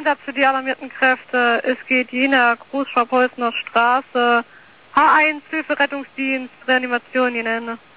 Einsatz für die alarmierten Kräfte. Es geht Jena, Großschwab-Holzner Straße, H1, Hilfe, Rettungsdienst, Reanimation, Jena Ende.